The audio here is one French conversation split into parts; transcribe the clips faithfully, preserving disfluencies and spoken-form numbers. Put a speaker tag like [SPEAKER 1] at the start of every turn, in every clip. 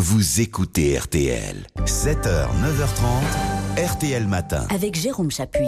[SPEAKER 1] vous écoutez R T L. sept heures, neuf heures trente, R T L Matin.
[SPEAKER 2] Avec Jérôme Chapuis.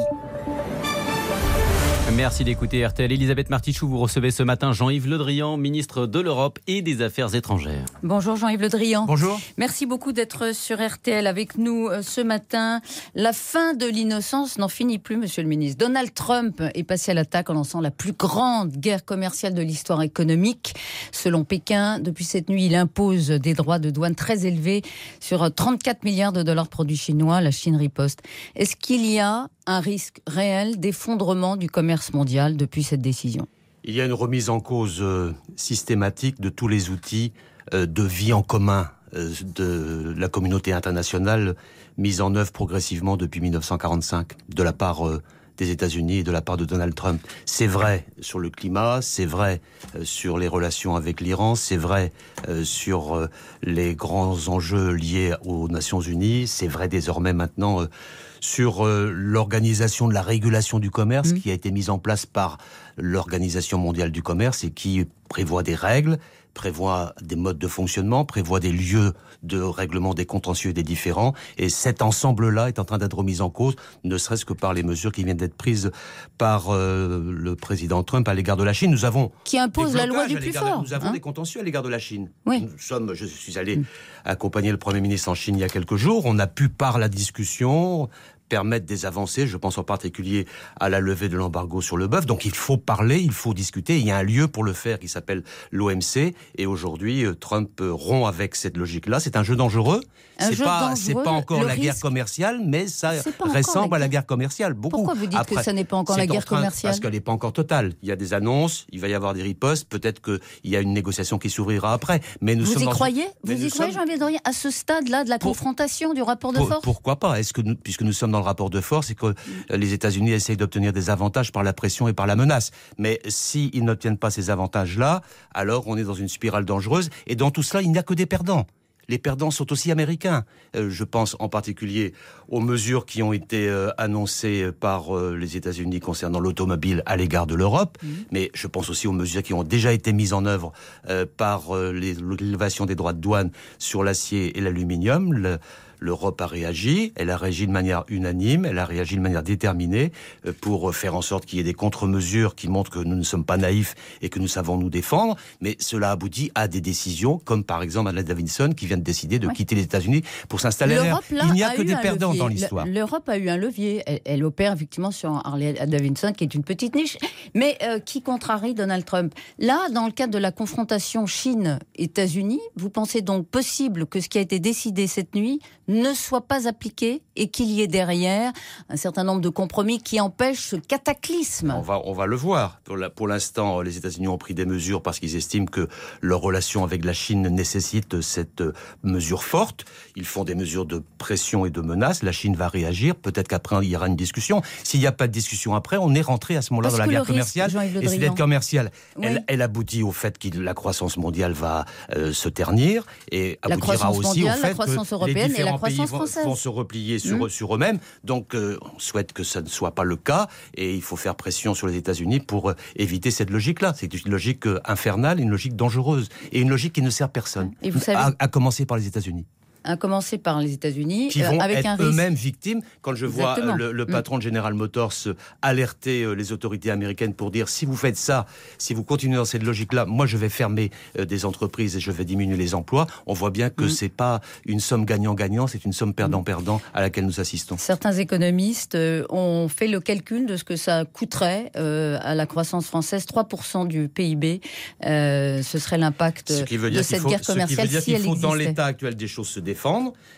[SPEAKER 3] Merci d'écouter R T L. Elisabeth Martichoux, vous recevez ce matin Jean-Yves Le Drian, ministre de l'Europe et des Affaires étrangères.
[SPEAKER 4] Bonjour Jean-Yves Le Drian.
[SPEAKER 3] Bonjour.
[SPEAKER 4] Merci beaucoup d'être sur R T L avec nous ce matin. La fin de l'innocence n'en finit plus, monsieur le ministre. Donald Trump est passé à l'attaque en lançant la plus grande guerre commerciale de l'histoire économique. Selon Pékin, depuis cette nuit, il impose des droits de douane très élevés sur trente-quatre milliards de dollars produits chinois. La Chine riposte. Est-ce qu'il y a un risque réel d'effondrement du commerce mondial depuis cette décision?
[SPEAKER 5] Il y a une remise en cause euh, systématique de tous les outils euh, de vie en commun euh, de la communauté internationale mise en œuvre progressivement depuis mille neuf cent quarante-cinq de la part euh, des États-Unis et de la part de Donald Trump. C'est vrai sur le climat, c'est vrai euh, sur les relations avec l'Iran, c'est vrai euh, sur euh, les grands enjeux liés aux Nations Unies, c'est vrai désormais maintenant euh, sur euh, l'organisation de la régulation du commerce mmh. qui a été mise en place par l'Organisation mondiale du commerce et qui prévoit des règles, prévoit des modes de fonctionnement, prévoit des lieux de règlement des contentieux et des différends. Et cet ensemble-là est en train d'être remis en cause, ne serait-ce que par les mesures qui viennent d'être prises par euh, le président Trump à l'égard de la Chine. Nous avons
[SPEAKER 4] qui impose la loi du plus fort.
[SPEAKER 5] Nous avons
[SPEAKER 4] hein
[SPEAKER 5] des contentieux à l'égard de la Chine.
[SPEAKER 4] Oui.
[SPEAKER 5] Nous sommes, je suis allé accompagner le Premier ministre en Chine il y a quelques jours. On a pu, par la discussion, permettre des avancées, je pense en particulier à la levée de l'embargo sur le bœuf. Donc il faut parler, il faut discuter, il y a un lieu pour le faire qui s'appelle l'O M C, et aujourd'hui Trump rompt avec cette logique-là. C'est un jeu dangereux,
[SPEAKER 4] un
[SPEAKER 5] c'est
[SPEAKER 4] jeu
[SPEAKER 5] pas,
[SPEAKER 4] dangereux,
[SPEAKER 5] c'est pas encore la
[SPEAKER 4] risque...
[SPEAKER 5] guerre commerciale, mais ça ressemble la à la guerre commerciale, beaucoup.
[SPEAKER 4] Pourquoi vous dites
[SPEAKER 5] Après,
[SPEAKER 4] que ça n'est pas encore la guerre
[SPEAKER 5] train,
[SPEAKER 4] commerciale?
[SPEAKER 5] Parce qu'elle n'est pas encore totale. Il y a des annonces, il va y avoir des ripostes, peut-être qu'il y a une négociation qui s'ouvrira après. Mais nous
[SPEAKER 4] vous
[SPEAKER 5] sommes
[SPEAKER 4] y
[SPEAKER 5] dans
[SPEAKER 4] croyez
[SPEAKER 5] une...
[SPEAKER 4] Vous y croyez,
[SPEAKER 5] sommes...
[SPEAKER 4] Jean-Yves Le Drian, à ce stade-là de la
[SPEAKER 5] pour...
[SPEAKER 4] confrontation, du rapport de
[SPEAKER 5] pour...
[SPEAKER 4] force?
[SPEAKER 5] Pourquoi pas? Est-ce que nous, puisque nous sommes dans le rapport de force, que les États-Unis essayent d'obtenir des avantages par la pression et par la menace. Mais s'ils n'obtiennent pas ces avantages-là, alors on est dans une spirale dangereuse. Et dans tout cela, il n'y a que des perdants. Les perdants sont aussi américains. Euh, je pense en particulier aux mesures qui ont été euh, annoncées par euh, les États-Unis concernant l'automobile à l'égard de l'Europe. Mmh. Mais je pense aussi aux mesures qui ont déjà été mises en œuvre euh, par euh, l'élévation des droits de douane sur l'acier et l'aluminium. Le, L'Europe a réagi, elle a réagi de manière unanime, elle a réagi de manière déterminée pour faire en sorte qu'il y ait des contre-mesures qui montrent que nous ne sommes pas naïfs et que nous savons nous défendre. Mais cela aboutit à des décisions, comme par exemple Harley Davidson qui vient de décider de ouais. quitter les États-Unis pour s'installer ailleurs. Il n'y a, a que des perdants
[SPEAKER 4] levier.
[SPEAKER 5] dans l'histoire.
[SPEAKER 4] L'Europe a eu un levier. Elle, elle opère effectivement sur Harley Davidson, qui est une petite niche, mais euh, qui contrarie Donald Trump. Là, dans le cadre de la confrontation Chine-États-Unis, vous pensez donc possible que ce qui a été décidé cette nuit ne soit pas appliqué et qu'il y ait derrière un certain nombre de compromis qui empêchent ce cataclysme?
[SPEAKER 5] On va, on va le voir. Pour l'instant, les États-Unis ont pris des mesures parce qu'ils estiment que leur relation avec la Chine nécessite cette mesure forte. Ils font des mesures de pression et de menace. La Chine va réagir. Peut-être qu'après, il y aura une discussion. S'il n'y a pas de discussion après, on est rentré à ce moment-là dans la guerre commerciale. Et cette guerre commerciale, oui. elle, elle aboutit au fait que la croissance mondiale va euh, se ternir et
[SPEAKER 4] la
[SPEAKER 5] aboutira aussi
[SPEAKER 4] mondiale,
[SPEAKER 5] au fait
[SPEAKER 4] la croissance
[SPEAKER 5] que
[SPEAKER 4] européenne
[SPEAKER 5] les
[SPEAKER 4] et la
[SPEAKER 5] différents pays vont, vont se replier sur, mmh. sur eux-mêmes. Donc, euh, on souhaite que ça ne soit pas le cas et il faut faire pression sur les États-Unis pour euh, éviter cette logique-là. C'est une logique euh, infernale, une logique dangereuse et une logique qui ne sert personne.
[SPEAKER 4] Et vous savez...
[SPEAKER 5] à, à commencer par les États-Unis.
[SPEAKER 4] À commencer par les États-Unis,
[SPEAKER 5] qui vont
[SPEAKER 4] euh, avec
[SPEAKER 5] être
[SPEAKER 4] un
[SPEAKER 5] eux-mêmes
[SPEAKER 4] risque...
[SPEAKER 5] victimes. Quand je vois euh, le, le patron de General Motors alerter euh, les autorités américaines pour dire si vous faites ça, si vous continuez dans cette logique-là, moi je vais fermer euh, des entreprises et je vais diminuer les emplois. On voit bien que mm. c'est pas une somme gagnant-gagnant, c'est une somme perdant-perdant à laquelle nous assistons.
[SPEAKER 4] Certains économistes euh, ont fait le calcul de ce que ça coûterait euh, à la croissance française, trois pour cent du P I B. Euh, ce serait l'impact de cette
[SPEAKER 5] faut,
[SPEAKER 4] guerre commerciale
[SPEAKER 5] ce qui veut dire
[SPEAKER 4] si
[SPEAKER 5] qu'il
[SPEAKER 4] elle
[SPEAKER 5] faut,
[SPEAKER 4] existait.
[SPEAKER 5] Dans l'état actuel des choses, se défendre.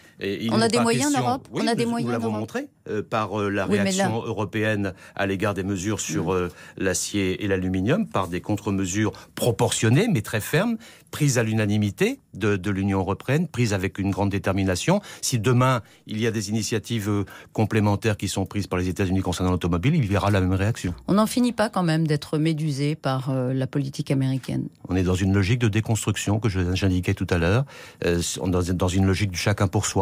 [SPEAKER 5] Et
[SPEAKER 4] on a des moyens
[SPEAKER 5] question...
[SPEAKER 4] en Europe
[SPEAKER 5] oui,
[SPEAKER 4] on a des
[SPEAKER 5] nous,
[SPEAKER 4] moyens
[SPEAKER 5] nous l'avons
[SPEAKER 4] en
[SPEAKER 5] montré euh, par euh, la
[SPEAKER 4] oui,
[SPEAKER 5] réaction
[SPEAKER 4] là...
[SPEAKER 5] européenne à l'égard des mesures sur euh, l'acier et l'aluminium, par des contre-mesures proportionnées mais très fermes, prises à l'unanimité de, de l'Union européenne, prises avec une grande détermination. Si demain il y a des initiatives euh, complémentaires qui sont prises par les États-Unis concernant l'automobile, il y aura la même réaction.
[SPEAKER 4] On n'en finit pas quand même d'être médusé par euh, la politique américaine.
[SPEAKER 5] On est dans une logique de déconstruction que je, j'indiquais tout à l'heure, euh, dans, dans une logique du chacun pour soi.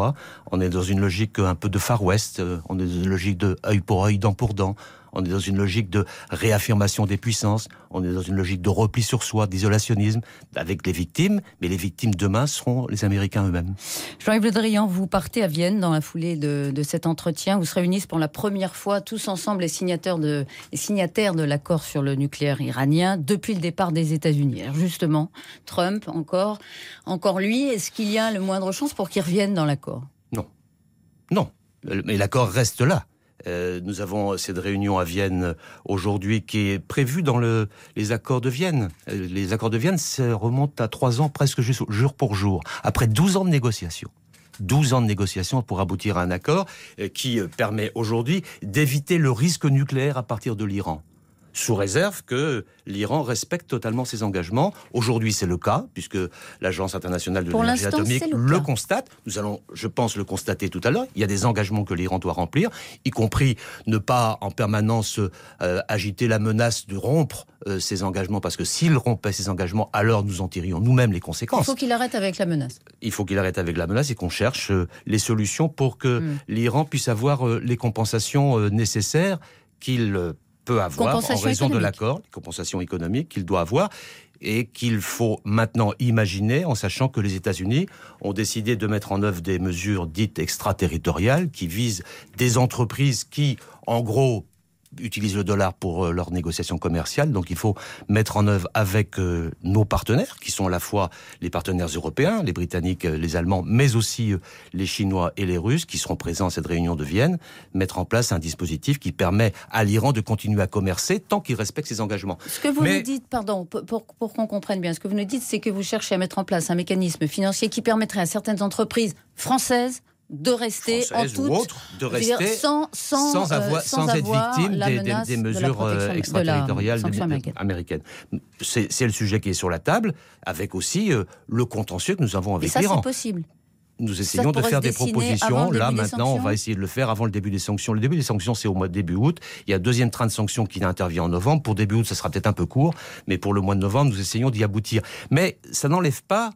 [SPEAKER 5] chinois. On est dans une logique un peu de Far West. On est dans une logique de œil pour œil, dent pour dent. On est dans une logique de réaffirmation des puissances. On est dans une logique de repli sur soi, d'isolationnisme, avec les victimes. Mais les victimes demain seront les Américains eux-mêmes.
[SPEAKER 4] Jean-Yves Le Drian, vous partez à Vienne dans la foulée de, de cet entretien. Vous se réunissent pour la première fois tous ensemble les signataires de, les signataires de l'accord sur le nucléaire iranien depuis le départ des États-Unis. Alors justement, Trump encore, encore lui, est-ce qu'il y a le moindre chance pour qu'il revienne dans l'accord ?
[SPEAKER 5] Non, non. Mais l'accord reste là. Euh, nous avons cette réunion à Vienne aujourd'hui qui est prévue dans le, les accords de Vienne. Euh, les accords de Vienne ça remontent à trois ans presque juste, jour pour jour. Après douze ans de négociations. douze ans de négociations pour aboutir à un accord euh, qui euh, permet aujourd'hui d'éviter le risque nucléaire à partir de l'Iran. Sous réserve que l'Iran respecte totalement ses engagements. Aujourd'hui, c'est le cas, puisque l'Agence internationale de
[SPEAKER 4] Pour
[SPEAKER 5] l'énergie atomique
[SPEAKER 4] le,
[SPEAKER 5] le constate. Nous allons, je pense, le constater tout à l'heure. Il y a des engagements que l'Iran doit remplir, y compris ne pas en permanence euh, agiter la menace de rompre euh, ses engagements, parce que s'il rompait ses engagements, alors nous en tirions nous-mêmes les conséquences.
[SPEAKER 4] Il faut qu'il arrête avec la menace.
[SPEAKER 5] Il faut qu'il arrête avec la menace et qu'on cherche euh, les solutions pour que mmh. l'Iran puisse avoir euh, les compensations euh, nécessaires qu'il euh, peut avoir en raison économique. de l'accord, les compensations économiques qu'il doit avoir, et qu'il faut maintenant imaginer en sachant que les États-Unis ont décidé de mettre en œuvre des mesures dites extraterritoriales qui visent des entreprises qui, en gros, utilisent le dollar pour euh, leurs négociations commerciales. Donc il faut mettre en œuvre avec euh, nos partenaires, qui sont à la fois les partenaires européens, les Britanniques, euh, les Allemands, mais aussi euh, les Chinois et les Russes, qui seront présents à cette réunion de Vienne, mettre en place un dispositif qui permet à l'Iran de continuer à commercer tant qu'il respecte ses engagements.
[SPEAKER 4] Ce que vous
[SPEAKER 5] mais...
[SPEAKER 4] nous dites, pardon, pour, pour qu'on comprenne bien, ce que vous nous dites, c'est que vous cherchez à mettre en place un mécanisme financier qui permettrait à certaines entreprises françaises de rester
[SPEAKER 5] Française
[SPEAKER 4] en toute,
[SPEAKER 5] ou autre, de rester
[SPEAKER 4] dire, sans, sans,
[SPEAKER 5] sans, avoir,
[SPEAKER 4] euh, sans,
[SPEAKER 5] sans être
[SPEAKER 4] avoir
[SPEAKER 5] victime des, des, des mesures de extraterritoriales de
[SPEAKER 4] américaine.
[SPEAKER 5] américaines. C'est, c'est le sujet qui est sur la table, avec aussi euh, le contentieux que nous avons avec
[SPEAKER 4] Et ça,
[SPEAKER 5] l'Iran.
[SPEAKER 4] C'est possible.
[SPEAKER 5] Nous essayons de faire des propositions. Là, maintenant, on va essayer de le faire avant le début des sanctions. Le début des sanctions, c'est au mois de début août. Il y a un deuxième train de sanctions qui intervient en novembre. Pour début août, ça sera peut-être un peu court, mais pour le mois de novembre, nous essayons d'y aboutir. Mais ça n'enlève pas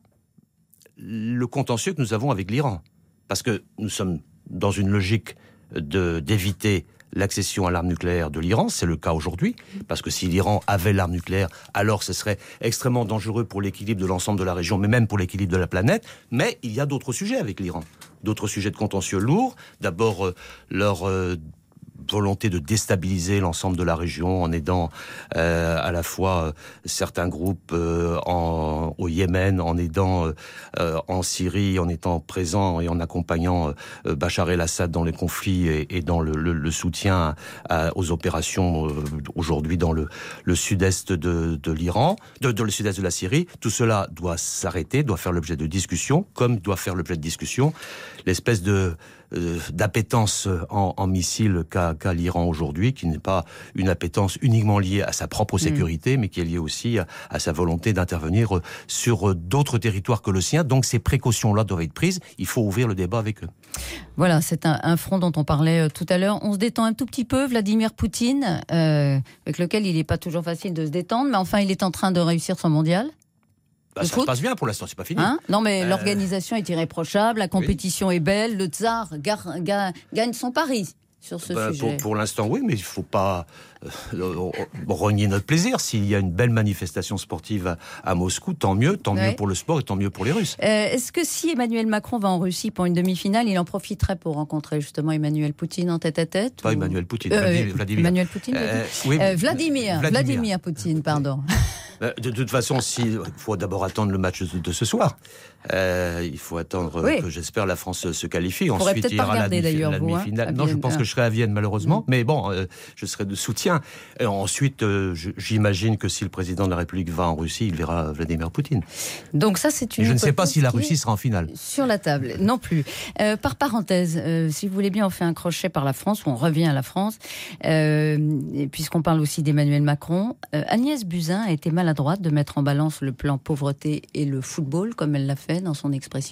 [SPEAKER 5] le contentieux que nous avons avec l'Iran. Parce que nous sommes dans une logique de, d'éviter l'accession à l'arme nucléaire de l'Iran. C'est le cas aujourd'hui, parce que si l'Iran avait l'arme nucléaire, alors ce serait extrêmement dangereux pour l'équilibre de l'ensemble de la région, mais même pour l'équilibre de la planète. Mais il y a d'autres sujets avec l'Iran. D'autres sujets de contentieux lourds. D'abord, euh, leur... Euh, volonté de déstabiliser l'ensemble de la région en aidant euh, à la fois euh, certains groupes euh, en, au Yémen, en aidant euh, en Syrie, en étant présent et en accompagnant euh, Bachar el-Assad dans les conflits et, et dans le, le, le soutien à, aux opérations euh, aujourd'hui dans le, le sud-est de, de l'Iran, de, de le sud-est de la Syrie. Tout cela doit s'arrêter, doit faire l'objet de discussions, comme doit faire l'objet de discussions l'espèce de euh, d'appétence en, en missiles qu'a, qu'a l'Iran aujourd'hui, qui n'est pas une appétence uniquement liée à sa propre sécurité, mmh. mais qui est liée aussi à, à sa volonté d'intervenir sur d'autres territoires que le sien. Donc ces précautions-là doivent être prises. Il faut ouvrir le débat avec eux.
[SPEAKER 4] Voilà, c'est un, un front dont on parlait tout à l'heure. On se détend un tout petit peu. Vladimir Poutine, euh, avec lequel il n'est pas toujours facile de se détendre, mais enfin il est en train de réussir son mondial.
[SPEAKER 5] Bah, ça foot. se passe bien pour l'instant, c'est pas fini.
[SPEAKER 4] Hein non, mais euh... l'organisation est irréprochable, la compétition oui. est belle, le tsar ga- ga- gagne son pari sur ce
[SPEAKER 5] bah,
[SPEAKER 4] sujet.
[SPEAKER 5] Pour, pour l'instant, oui, mais il ne faut pas euh, renier notre plaisir. S'il y a une belle manifestation sportive à, à Moscou, tant mieux, tant ouais. mieux pour le sport et tant mieux pour les Russes.
[SPEAKER 4] Euh, est-ce que si Emmanuel Macron va en Russie pour une demi-finale, il en profiterait pour rencontrer justement Emmanuel Poutine en tête-à-tête
[SPEAKER 5] Pas
[SPEAKER 4] ou...
[SPEAKER 5] Emmanuel Poutine,
[SPEAKER 4] euh,
[SPEAKER 5] Vladimir.
[SPEAKER 4] Emmanuel Poutine
[SPEAKER 5] euh, oui,
[SPEAKER 4] euh, Vladimir, Vladimir, Vladimir Poutine, pardon.
[SPEAKER 5] De toute façon, il faut d'abord attendre le match de ce soir. Euh, il faut attendre oui. que, j'espère, la France se qualifie.
[SPEAKER 4] Ensuite, il y aura la, demi- la
[SPEAKER 5] demi-finale.
[SPEAKER 4] Hein,
[SPEAKER 5] non, je pense que je serai à Vienne, malheureusement. Mmh. Mais bon, euh, je serai de soutien. Et ensuite, euh, j'imagine que si le président de la République va en Russie, il verra Vladimir Poutine.
[SPEAKER 4] Donc ça, c'est une.
[SPEAKER 5] Et je ne sais pas si la Russie sera en finale.
[SPEAKER 4] Sur la table, non plus. Euh, par parenthèse, euh, si vous voulez bien, on fait un crochet par la France, ou on revient à la France, euh, et puisqu'on parle aussi d'Emmanuel Macron. Euh, Agnès Buzyn a été maladroite de mettre en balance le plan pauvreté et le football, comme elle l'a fait dans son expression.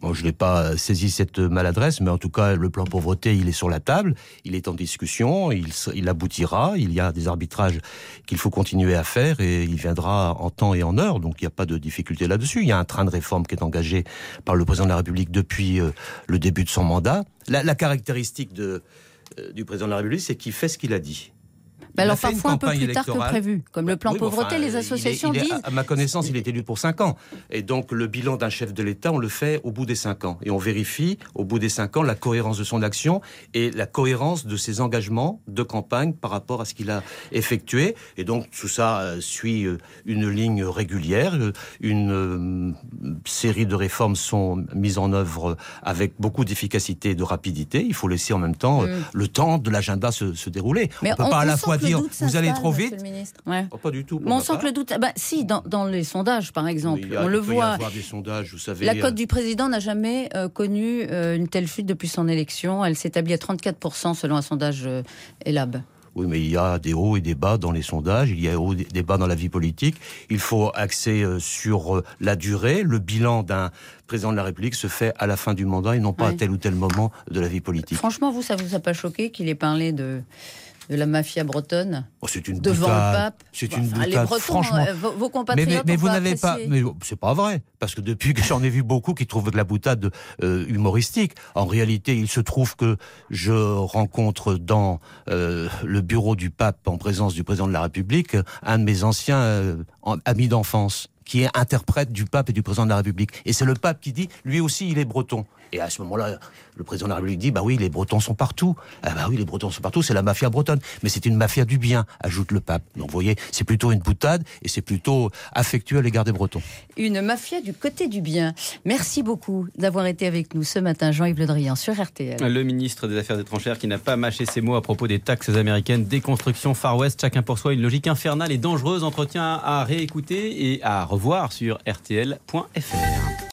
[SPEAKER 5] Bon, je n'ai pas saisi cette maladresse, mais en tout cas, le plan pauvreté, il est sur la table, il est en discussion, il, il aboutira, il y a des arbitrages qu'il faut continuer à faire et il viendra en temps et en heure, donc il n'y a pas de difficulté là-dessus. Il y a un train de réforme qui est engagé par le président de la République depuis euh, le début de son mandat. La, la caractéristique de, euh, du président de la République, c'est qu'il fait ce qu'il a dit.
[SPEAKER 4] Mais alors parfois un peu plus tard que prévu, comme le plan
[SPEAKER 5] oui,
[SPEAKER 4] pauvreté,
[SPEAKER 5] enfin,
[SPEAKER 4] les associations
[SPEAKER 5] il est, il est,
[SPEAKER 4] disent...
[SPEAKER 5] À ma connaissance, il est élu pour cinq ans. Et donc le bilan d'un chef de l'État, on le fait au bout des cinq ans. Et on vérifie au bout des cinq ans la cohérence de son action et la cohérence de ses engagements de campagne par rapport à ce qu'il a effectué. Et donc tout ça euh, suit euh, une ligne régulière. Une euh, série de réformes sont mises en œuvre avec beaucoup d'efficacité et de rapidité. Il faut laisser en même temps euh, mmh. le temps de l'agenda se, se dérouler.
[SPEAKER 4] Mais
[SPEAKER 5] on peut
[SPEAKER 4] on,
[SPEAKER 5] pas à
[SPEAKER 4] on
[SPEAKER 5] la fois dire vous allez trop vite.
[SPEAKER 4] Ouais.
[SPEAKER 5] Oh, pas du tout.
[SPEAKER 4] Mais on sent que le doute. Bah, si, dans, dans les sondages, par exemple,
[SPEAKER 5] a,
[SPEAKER 4] on le voit.
[SPEAKER 5] Y des sondages, vous savez,
[SPEAKER 4] la cote euh... du président n'a jamais euh, connu euh, une telle chute depuis son élection. Elle s'établit à trente-quatre pour cent selon un sondage euh, Elab.
[SPEAKER 5] Oui, mais il y a des hauts et des bas dans les sondages, il y a des hauts et des bas dans la vie politique. Il faut axer sur la durée. Le bilan d'un président de la République se fait à la fin du mandat et non pas ouais. à tel ou tel moment de la vie politique.
[SPEAKER 4] Franchement, vous, ça vous a pas choqué qu'il ait parlé de... de la mafia bretonne
[SPEAKER 5] oh, c'est une
[SPEAKER 4] devant
[SPEAKER 5] boutade.
[SPEAKER 4] le pape.
[SPEAKER 5] C'est une
[SPEAKER 4] enfin,
[SPEAKER 5] boutade,
[SPEAKER 4] les Bretons,
[SPEAKER 5] franchement.
[SPEAKER 4] Euh, vos, vos compatriotes
[SPEAKER 5] mais, mais, mais vous
[SPEAKER 4] pas
[SPEAKER 5] n'avez
[SPEAKER 4] apprécié.
[SPEAKER 5] pas. Mais c'est pas vrai, parce que depuis que j'en ai vu beaucoup qui trouvent de la boutade euh, humoristique. En réalité, il se trouve que je rencontre dans euh, le bureau du pape, en présence du président de la République, un de mes anciens euh, amis d'enfance, qui est interprète du pape et du président de la République. Et c'est le pape qui dit, lui aussi, il est breton. Et à ce moment-là, le président de la République dit, bah oui, les Bretons sont partout. Ah bah oui, les Bretons sont partout, c'est la mafia bretonne. Mais c'est une mafia du bien, ajoute le pape. Donc vous voyez, c'est plutôt une boutade et c'est plutôt affectueux à l'égard des Bretons.
[SPEAKER 4] Une mafia du côté du bien. Merci beaucoup d'avoir été avec nous ce matin, Jean-Yves Le Drian, sur R T L.
[SPEAKER 3] Le ministre des Affaires étrangères qui n'a pas mâché ses mots à propos des taxes américaines, déconstruction Far West, chacun pour soi, une logique infernale et dangereuse. Entretien à réécouter et à revoir sur R T L point F R.